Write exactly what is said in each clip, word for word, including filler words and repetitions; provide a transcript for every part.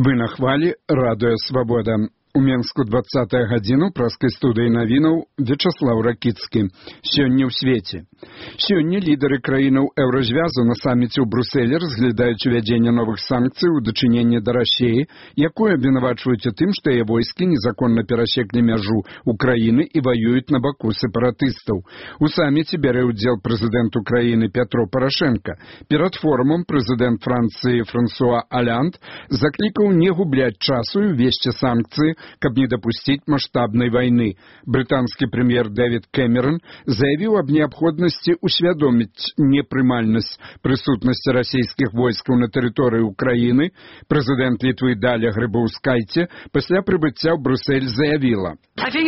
Вы на хвалі радыё Свабода. У Менску двадцатая гадзіну праскай студыі навінаў Вячаслаў Ракіцкі. Сёння ў свеце. Сёння лідары краінаў Еўразвязу на саміце ў Брусэлі разглядаюць увядзенне новых санкцый у дачыненні да Расіі, якое абвінавачваюць у тым, што яе войскі незаконна перасеклі мяжу Украіны і ваююць на баку сепаратыстаў. У саміце бярэ ўдзел прэзідэнт Украіны Пятро Парашенка. Перад форумам прэзідэнт Францыі Франсуа Аланд заклікаў не губляць часу і ўвесці санкцыі, каб не дапусціць маштабнай вайны. Брытанскі прэм'ер Дэвід Кэмерон заявіў аб неабходнасці усвядоміць непрымальнасць прысутнасці расійскіх войскаў на тэрыторыі Украіны. Прэзідэнт Літвы Даля Грыбаўскайце пасля прыбыцця ў Брюссель заявіла: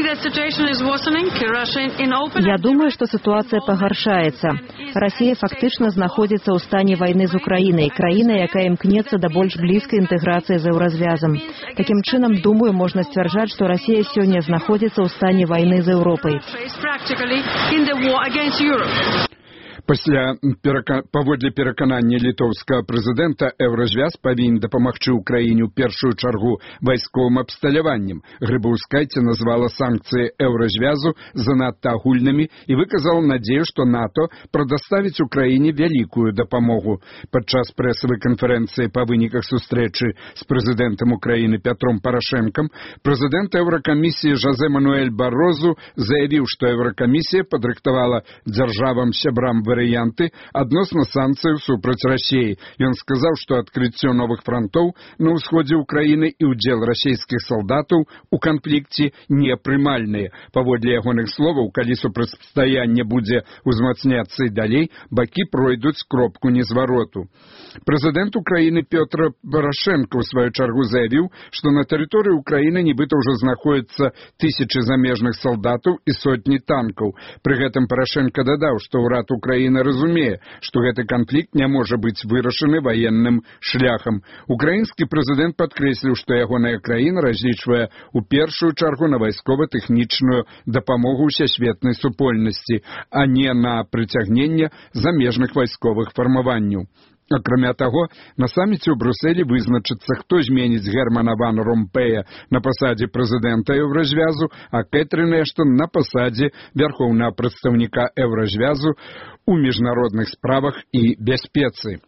Я думаю, что ситуация пагаршаецца. Россия фактычна знаходзіцца ў стане вайны з Украінай, краіна, якая імкнецца да больш блізкай інтэграцыі з Еўразвязам. Такім чынам, думаю, можна сцвярджаць, што Расія сёння знаходзіцца ў стане вайны з Еўропай. Пасля перака... паводле пераканання літоўскага прэзідэнта, Еўразвяз павінен дапамагчы ўкраіне ў першую чаргу вайсковым абсталяваннем. Грыбаўскайце назвала санкцыі Еўразвязу занадта агульнымі і выказала надзею, што НАТО прадаставіць Украіне вялікую дапамогу. Падчас прэсавай канферэнцыі па выніках сустрэчы з прэзідэнтам Украіны Пятром Парашэнкам прэзідэнт Еўракамісіі Жозе Мануэль Барозу заявіў, што Еўракамісія падрыхтавала дзяржавам-сябрам варыянты адносна санкцыяў супраць Расіі. Ён сказаў, што адкрыццё новых фронтоў на ўсходзе Украіны і ўдзел расійскіх салдатаў у канфлікце непрымальныя. Паводле ягоных словаў, калі супрацьстаянне будзе ўзмацняцца і далей, бакі пройдуць кропку незвароту. Прэзідэнт Украіны Пётр Парашенко ў сваю чаргу заявіў, што на тэрыторыі Украіны нібыта ўжо знаходзяцца тысячы замежных салдатаў і сотні танкаў. Пры гэтым Парашенко дадаў, што ўрад Украіны разумее, што гэты канфлікт не можа быць вырашаны ваенным шляхам. Украінскі прэзідэнт падкрэсліў, што ягоная краіна разлічвае ў першую чаргу на вайскова-тэхнічную дапамогу ўсесветнай супольнасці, а не на прыцягненне замежных вайсковых фармаванняў. Акрамя таго, на саміце ў Брюсселі вызначыцца, хто зменіць Германа ван Ромпея на пасадзе прэзідэнта Еўразвязу, а Кэтрин Эштон на пасадзе вярхоўнага прадстаўніка Еўразвязу ў міжнародных справах і бяспецы.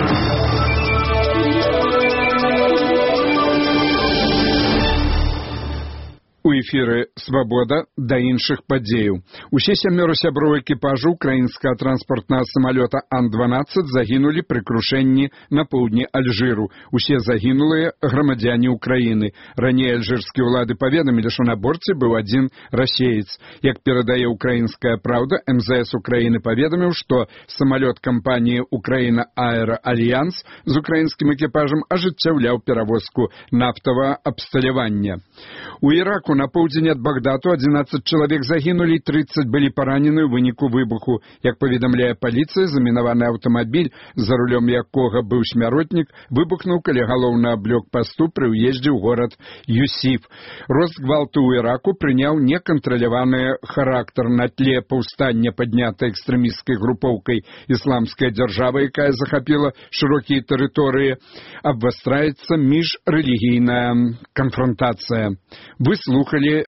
У эфіры «Свабода» да іншых падзеяў. Усе сямёра сяброў экіпажу украінскага транспартнага самалёта Ан дванаццаць загінулі пры крушэнні на поўдні Альжыру. Усе загінулыя грамадзяне Украіны. Раней альжырскія ўлады паведамілі, што на борце быў адзін расеец. Як перадае «Украінская праўда», эм зэ эс Украіны паведаміў, што самалёт кампаніі «Украіна Аэра Альянс» з украінскім экіпажам ажыццяўляў перавозку нафтавага абсталявання. У Іраку на поўдзень ад Багдату адзінаццаць чалавек загінулі, трыццаць былі паранены ў выніку выбуху. Як паведамляе паліцыя, замінаваны аўтамабіль, за рулём якога быў смяротнік, выбухнуў каля галоўнага блокпасту пры ўездзе ў горад Юсіф. Рост гвалту ў Іраку прыняў некантраляваны характар на тле паўстання, паднятай экстрэмісцкай групоўкай «Ісламская дзяржава», якая захапіла шырокія тэрыторыі. Абвастраецца міжрэлігійная канфронтацыя. Вы слухали